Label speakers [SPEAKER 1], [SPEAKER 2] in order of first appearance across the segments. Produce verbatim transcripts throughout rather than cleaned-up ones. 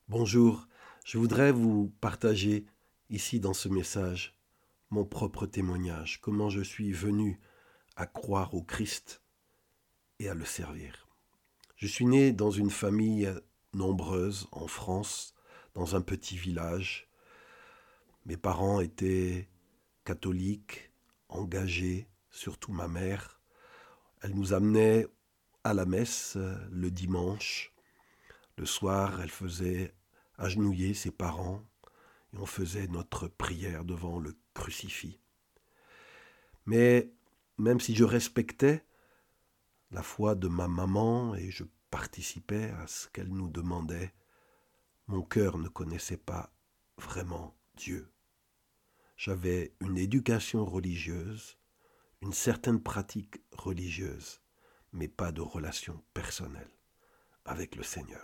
[SPEAKER 1] Bonjour, je voudrais vous partager ici dans ce message mon propre témoignage, comment je suis venu à croire au Christ et à le servir. Je suis né dans une famille nombreuse en France, dans un petit village. Mes parents étaient catholiques, engagés, surtout ma mère. Elle nous amenait à la messe le dimanche. Le soir, elle faisait agenouiller ses parents et on faisait notre prière devant le crucifix. Mais même si je respectais la foi de ma maman et je participais à ce qu'elle nous demandait, mon cœur ne connaissait pas vraiment Dieu. J'avais une éducation religieuse, une certaine pratique religieuse, mais pas de relation personnelle avec le Seigneur.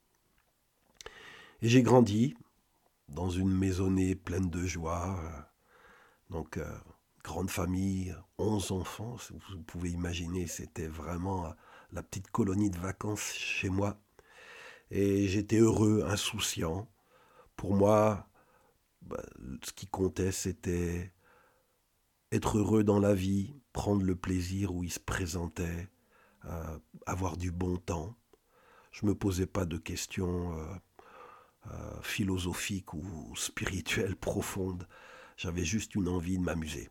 [SPEAKER 1] Et j'ai grandi dans une maisonnée pleine de joie, donc euh, grande famille, onze enfants, vous pouvez imaginer, c'était vraiment la petite colonie de vacances chez moi. Et j'étais heureux, insouciant. Pour moi, bah, ce qui comptait, c'était être heureux dans la vie, prendre le plaisir où il se présentait, euh, avoir du bon temps. Je ne me posais pas de questions euh, euh, philosophiques ou spirituelles profondes. J'avais juste une envie de m'amuser.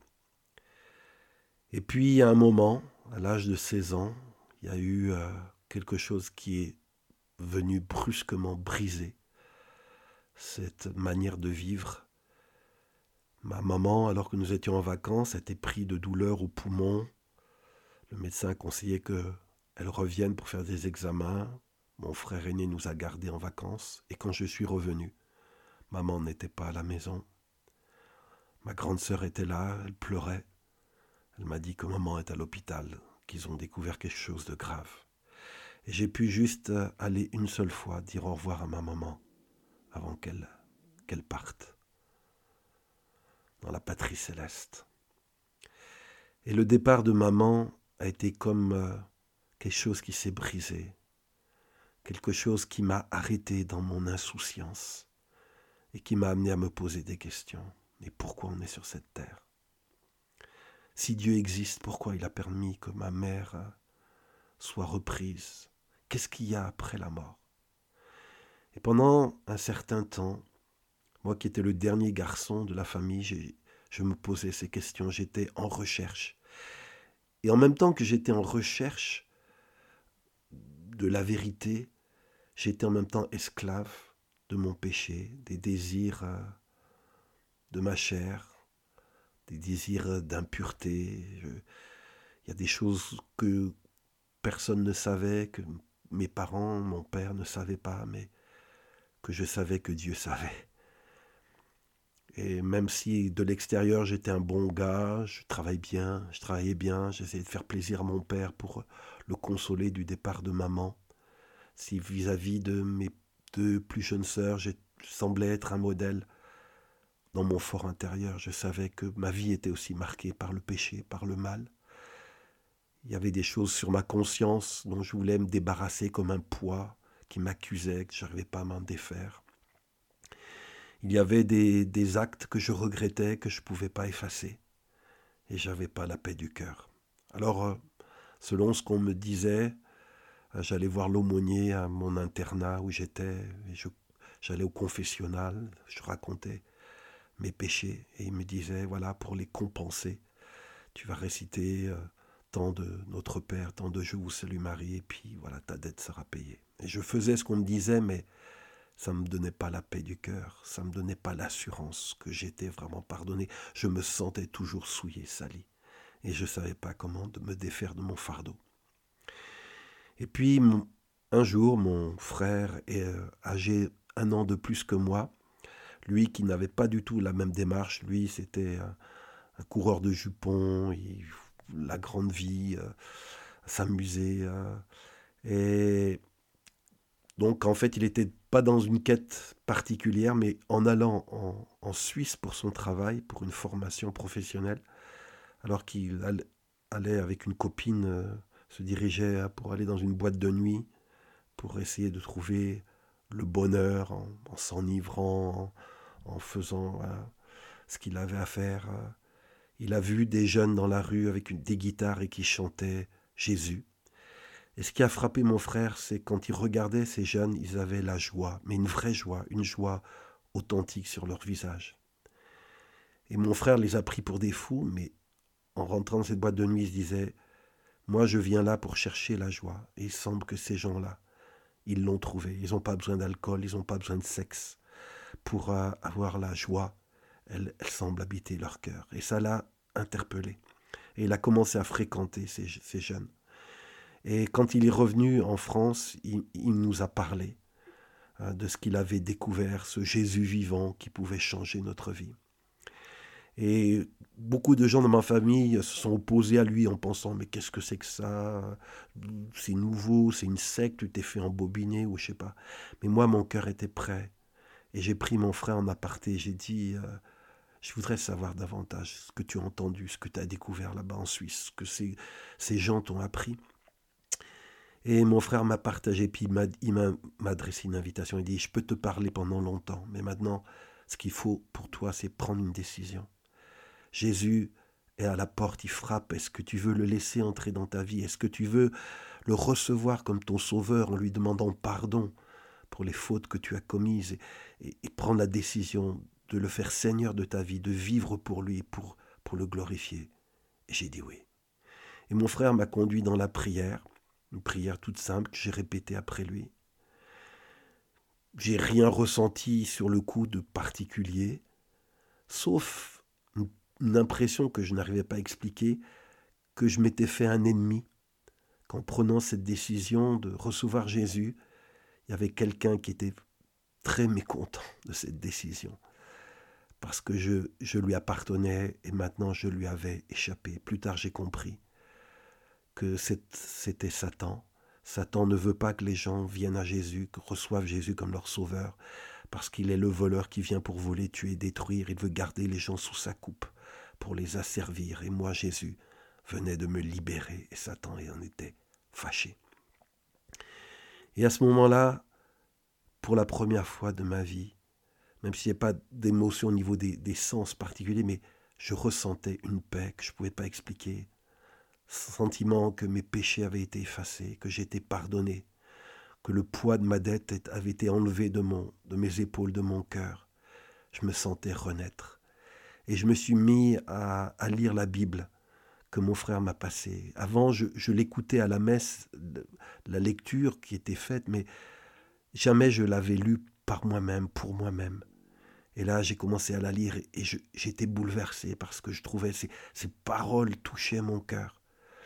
[SPEAKER 1] Et puis, à un moment, à l'âge de seize ans, il y a eu euh, quelque chose qui est venu brusquement briser cette manière de vivre. Ma maman, alors que nous étions en vacances, était prise de douleurs aux poumons. Le médecin a conseillé qu'elle revienne pour faire des examens. Mon frère aîné nous a gardés en vacances. Et quand je suis revenu, maman n'était pas à la maison. Ma grande sœur était là, elle pleurait. Elle m'a dit que maman est à l'hôpital, qu'ils ont découvert quelque chose de grave. Et j'ai pu juste aller une seule fois dire au revoir à ma maman avant qu'elle qu'elle parte dans la patrie céleste. Et le départ de maman a été comme euh, quelque chose qui s'est brisé, quelque chose qui m'a arrêté dans mon insouciance et qui m'a amené à me poser des questions. Mais pourquoi on est sur cette terre? Si Dieu existe, pourquoi il a permis que ma mère soit reprise? Qu'est-ce qu'il y a après la mort? Et pendant un certain temps, moi qui étais le dernier garçon de la famille, j'ai, je me posais ces questions, j'étais en recherche. Et en même temps que j'étais en recherche de la vérité, j'étais en même temps esclave de mon péché, des désirs de ma chair, des désirs d'impureté. Je, il y a des choses que personne ne savait, que mes parents, mon père ne savaient pas, mais que je savais que Dieu savait. Et même si de l'extérieur j'étais un bon gars, je travaillais bien, je travaillais bien, j'essayais de faire plaisir à mon père pour le consoler du départ de maman. Si vis-à-vis de mes deux plus jeunes sœurs, je semblais être un modèle, dans mon fort intérieur, je savais que ma vie était aussi marquée par le péché, par le mal. Il y avait des choses sur ma conscience dont je voulais me débarrasser comme un poids qui m'accusait, que je n'arrivais pas à m'en défaire. Il y avait des, des actes que je regrettais, que je ne pouvais pas effacer. Et je n'avais pas la paix du cœur. Alors, selon ce qu'on me disait, j'allais voir l'aumônier à mon internat où j'étais. Et je, j'allais au confessionnal, je racontais mes péchés. Et il me disait, voilà, pour les compenser, tu vas réciter euh, tant de Notre Père, tant de Je vous salue Marie, et puis voilà, ta dette sera payée. Et je faisais ce qu'on me disait, mais ça ne me donnait pas la paix du cœur, ça ne me donnait pas l'assurance que j'étais vraiment pardonné. Je me sentais toujours souillé, sali, et je ne savais pas comment de me défaire de mon fardeau. Et puis, un jour, mon frère, est âgé un an de plus que moi, lui qui n'avait pas du tout la même démarche, lui c'était un, un coureur de jupons, il, la grande vie, euh, s'amuser. Euh, et donc en fait, il n'était pas dans une quête particulière, mais en allant en, en Suisse pour son travail, pour une formation professionnelle, alors qu'il allait avec une copine, euh, se dirigeait pour aller dans une boîte de nuit, pour essayer de trouver le bonheur, en, en s'enivrant, en, en faisant euh, ce qu'il avait à faire. euh. Il a vu des jeunes dans la rue avec une, des guitares et qui chantaient Jésus. Et ce qui a frappé mon frère, c'est quand il regardait ces jeunes, ils avaient la joie, mais une vraie joie, une joie authentique sur leur visage. Et mon frère les a pris pour des fous, mais en rentrant dans cette boîte de nuit, il se disait « Moi, je viens là pour chercher la joie. » Et il semble que ces gens-là, ils l'ont trouvé. Ils n'ont pas besoin d'alcool, ils n'ont pas besoin de sexe pour euh, avoir la joie. Elle, elle semble habiter leur cœur. Et ça l'a interpellé. Et il a commencé à fréquenter ces, ces jeunes. Et quand il est revenu en France, il, il nous a parlé hein, de ce qu'il avait découvert, ce Jésus vivant qui pouvait changer notre vie. Et beaucoup de gens dans ma famille se sont opposés à lui en pensant « Mais qu'est-ce que c'est que ça ? C'est nouveau, c'est une secte, tu t'es fait embobiner ou je sais pas. » Mais moi, mon cœur était prêt. Et j'ai pris mon frère en aparté. J'ai dit euh, « Je voudrais savoir davantage ce que tu as entendu, ce que tu as découvert là-bas en Suisse, ce que ces, ces gens t'ont appris. » Et mon frère m'a partagé, puis il m'a, il m'a, m'a adressé une invitation. Il dit « Je peux te parler pendant longtemps, mais maintenant, ce qu'il faut pour toi, c'est prendre une décision. » Jésus est à la porte, il frappe. Est-ce que tu veux le laisser entrer dans ta vie? Est-ce que tu veux le recevoir comme ton sauveur en lui demandant pardon pour les fautes que tu as commises et, et, et prendre la décision de le faire Seigneur de ta vie, de vivre pour lui, pour, pour le glorifier? Et j'ai dit oui. Et mon frère m'a conduit dans la prière, une prière toute simple que j'ai répétée après lui. J'ai rien ressenti sur le coup de particulier, sauf une impression que je n'arrivais pas à expliquer, que je m'étais fait un ennemi. Qu'en prenant cette décision de recevoir Jésus, il y avait quelqu'un qui était très mécontent de cette décision. Parce que je, je lui appartenais et maintenant je lui avais échappé. Plus tard j'ai compris que c'était Satan. Satan ne veut pas que les gens viennent à Jésus, que reçoivent Jésus comme leur sauveur, parce qu'il est le voleur qui vient pour voler, tuer, détruire. Il veut garder les gens sous sa coupe pour les asservir. Et moi, Jésus venait de me libérer et Satan en était fâché. Et à ce moment-là, pour la première fois de ma vie, même s'il n'y a pas d'émotion au niveau des, des sens particuliers, mais je ressentais une paix que je ne pouvais pas expliquer, sentiment que mes péchés avaient été effacés, que j'étais pardonné, que le poids de ma dette avait été enlevé de, mon, de mes épaules, de mon cœur. Je me sentais renaître. Et je me suis mis à, à lire la Bible que mon frère m'a passée. Avant, je, je l'écoutais à la messe, la lecture qui était faite, mais jamais je l'avais lue par moi-même, pour moi-même. Et là, j'ai commencé à la lire et je, j'étais bouleversé parce que je trouvais ces, ces paroles touchaient mon cœur.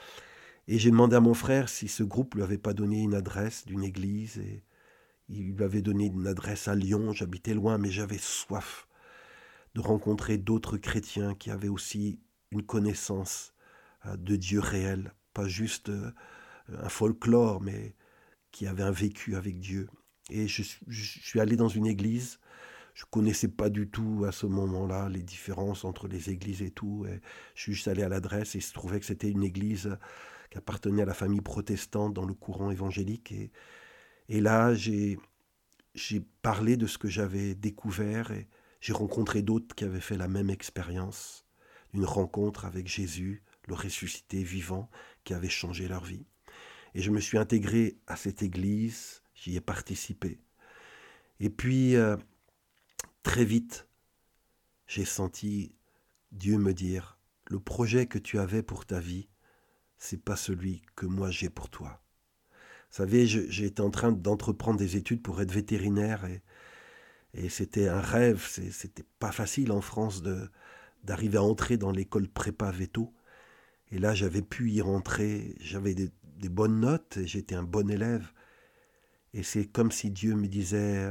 [SPEAKER 1] Et j'ai demandé à mon frère si ce groupe lui avait pas donné une adresse d'une église. Et il lui avait donné une adresse à Lyon. J'habitais loin, mais j'avais soif de rencontrer d'autres chrétiens qui avaient aussi une connaissance de Dieu réel, pas juste un folklore, mais qui avaient un vécu avec Dieu. Et je, je suis allé dans une église. Je ne connaissais pas du tout à ce moment-là les différences entre les églises et tout. Et je suis juste allé à l'adresse et il se trouvait que c'était une église qui appartenait à la famille protestante dans le courant évangélique. Et, et là, j'ai, j'ai parlé de ce que j'avais découvert et j'ai rencontré d'autres qui avaient fait la même expérience, une rencontre avec Jésus, le ressuscité vivant, qui avait changé leur vie. Et je me suis intégré à cette église, j'y ai participé. Et puis, euh, très vite, j'ai senti Dieu me dire, le projet que tu avais pour ta vie, c'est pas celui que moi j'ai pour toi. Vous savez, je, j'étais en train d'entreprendre des études pour être vétérinaire et, et c'était un rêve, c'est, c'était pas facile en France de, d'arriver à entrer dans l'école prépa véto. Et là, j'avais pu y rentrer, j'avais des, des bonnes notes, j'étais un bon élève. Et c'est comme si Dieu me disait,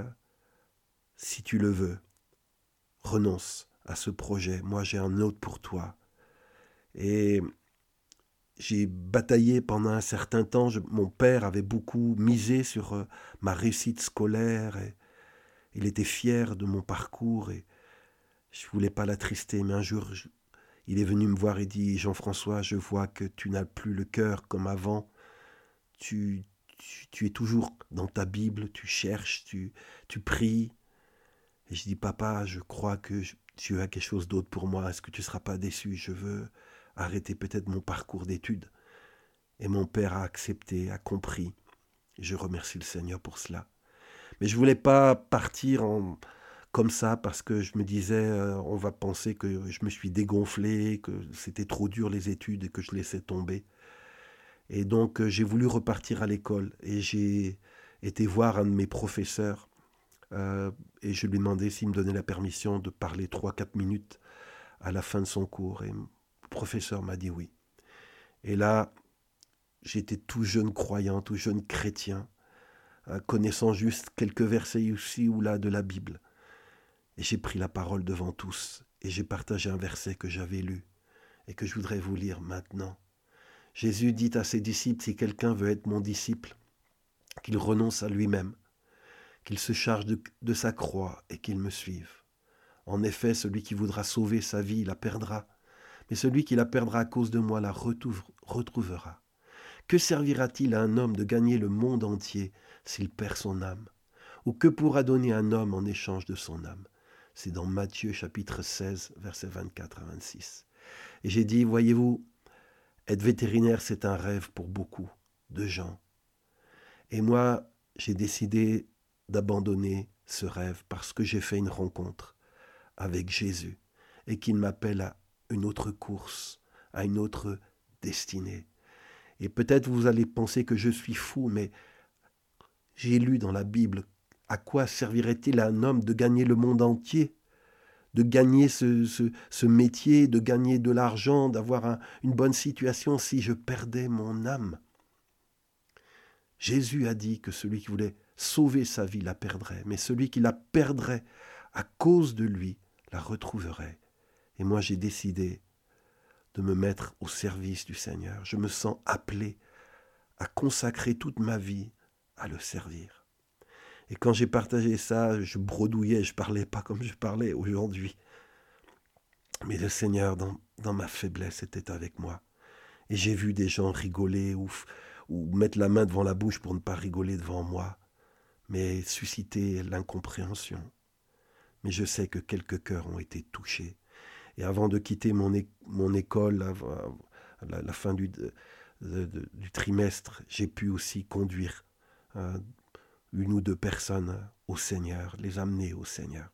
[SPEAKER 1] si tu le veux, renonce à ce projet, moi j'ai un autre pour toi. Et j'ai bataillé pendant un certain temps, je, mon père avait beaucoup misé sur euh, ma réussite scolaire, et il était fier de mon parcours, et je ne voulais pas l'attrister, mais un jour, je, il est venu me voir et dit « Jean-François, je vois que tu n'as plus le cœur comme avant, tu, tu, tu es toujours dans ta Bible, tu cherches, tu, tu pries. Et je dis, papa, je crois que je- Dieu a quelque chose d'autre pour moi. Est-ce que tu ne seras pas déçu? Je veux arrêter peut-être mon parcours d'études. Et mon père a accepté, a compris. Je remercie le Seigneur pour cela. Mais je ne voulais pas partir en, comme ça parce que je me disais, euh, on va penser que je me suis dégonflé, que c'était trop dur les études et que je laissais tomber. Et donc euh, j'ai voulu repartir à l'école et j'ai été voir un de mes professeurs euh, et je lui ai demandé s'il me donnait la permission de parler trois quatre minutes à la fin de son cours. Et le professeur m'a dit oui. Et là, j'étais tout jeune croyant, tout jeune chrétien, hein, connaissant juste quelques versets ici ou là de la Bible. Et j'ai pris la parole devant tous et j'ai partagé un verset que j'avais lu et que je voudrais vous lire maintenant. Jésus dit à ses disciples, si quelqu'un veut être mon disciple, qu'il renonce à lui-même, qu'il se charge de, de sa croix et qu'il me suive. En effet, celui qui voudra sauver sa vie la perdra, mais celui qui la perdra à cause de moi la retrouvera. Que servira-t-il à un homme de gagner le monde entier s'il perd son âme? Ou que pourra donner un homme en échange de son âme? C'est dans Matthieu chapitre seize, versets vingt-quatre à vingt-six. Et j'ai dit, voyez-vous, être vétérinaire, c'est un rêve pour beaucoup de gens. Et moi, j'ai décidé d'abandonner ce rêve parce que j'ai fait une rencontre avec Jésus et qu'il m'appelle à une autre course, à une autre destinée. Et peut-être vous allez penser que je suis fou, mais j'ai lu dans la Bible, à quoi servirait-il à un homme de gagner le monde entier, de gagner ce, ce, ce métier, de gagner de l'argent, d'avoir un, une bonne situation si je perdais mon âme? Jésus a dit que celui qui voulait sauver sa vie la perdrait, mais celui qui la perdrait à cause de lui la retrouverait. Et moi j'ai décidé de me mettre au service du Seigneur. Je me sens appelé à consacrer toute ma vie à le servir. Et quand j'ai partagé ça, je bredouillais, je ne parlais pas comme je parlais aujourd'hui. Mais le Seigneur, dans, dans ma faiblesse, était avec moi. Et j'ai vu des gens rigoler ou, ou mettre la main devant la bouche pour ne pas rigoler devant moi, mais susciter l'incompréhension. Mais je sais que quelques cœurs ont été touchés. Et avant de quitter mon, é- mon école, à la, la fin du, de, de, du trimestre, j'ai pu aussi conduire euh, une ou deux personnes au Seigneur, les amener au Seigneur.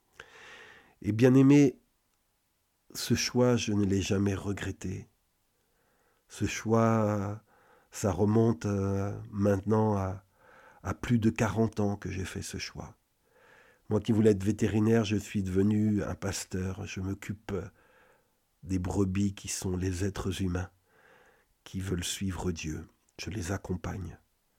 [SPEAKER 1] Et bien aimé, ce choix, je ne l'ai jamais regretté. Ce choix, ça remonte euh, maintenant à, à plus de quarante ans que j'ai fait ce choix. Moi qui voulais être vétérinaire, je suis devenu un pasteur. Je m'occupe des brebis qui sont les êtres humains, qui veulent suivre Dieu. Je les accompagne.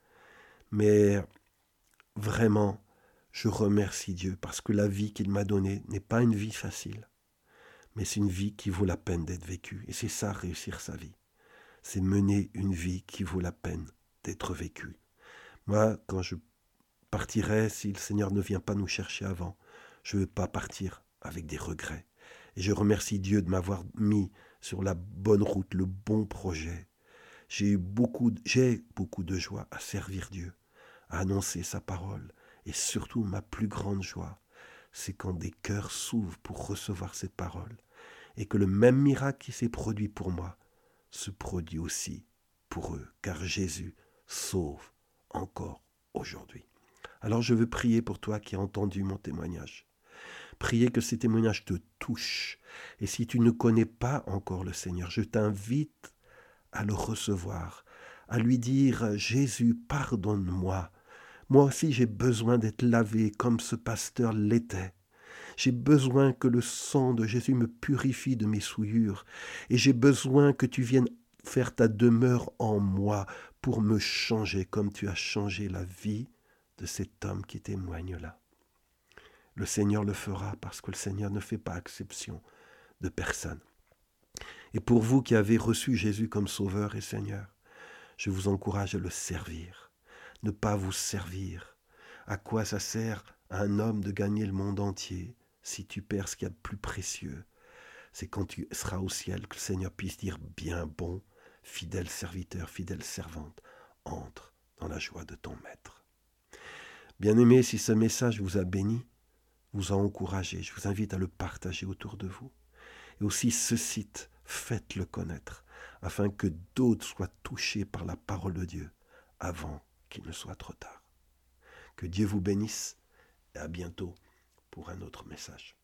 [SPEAKER 1] Mais vraiment, je remercie Dieu parce que la vie qu'il m'a donnée n'est pas une vie facile, mais c'est une vie qui vaut la peine d'être vécue. Et c'est ça, réussir sa vie. C'est mener une vie qui vaut la peine d'être vécue. Moi, quand je partirai, si le Seigneur ne vient pas nous chercher avant, je ne veux pas partir avec des regrets. Et je remercie Dieu de m'avoir mis sur la bonne route, le bon projet. J'ai eu beaucoup, j'ai beaucoup de joie à servir Dieu, à annoncer sa parole. Et surtout, ma plus grande joie, c'est quand des cœurs s'ouvrent pour recevoir cette parole. Et que le même miracle qui s'est produit pour moi se produit aussi pour eux. Car Jésus sauve encore aujourd'hui. Alors je veux prier pour toi qui as entendu mon témoignage. Priez que ces témoignages te touchent. Et si tu ne connais pas encore le Seigneur, je t'invite à le recevoir, à lui dire « Jésus, pardonne-moi. Moi aussi j'ai besoin d'être lavé comme ce pasteur l'était. J'ai besoin que le sang de Jésus me purifie de mes souillures. Et j'ai besoin que tu viennes faire ta demeure en moi pour me changer comme tu as changé la vie de cet homme qui témoigne là. » Le Seigneur le fera parce que le Seigneur ne fait pas exception de personne. Et pour vous qui avez reçu Jésus comme Sauveur et Seigneur, je vous encourage à le servir. Ne pas vous servir. À quoi ça sert à un homme de gagner le monde entier si tu perds ce qu'il y a de plus précieux? C'est quand tu seras au ciel que le Seigneur puisse dire « Bien bon, fidèle serviteur, fidèle servante, entre dans la joie de ton Maître. Bien-aimés, si ce message vous a béni, vous a encouragé, je vous invite à le partager autour de vous. Et aussi ce site, faites-le connaître, afin que d'autres soient touchés par la parole de Dieu avant qu'il ne soit trop tard. Que Dieu vous bénisse et à bientôt pour un autre message.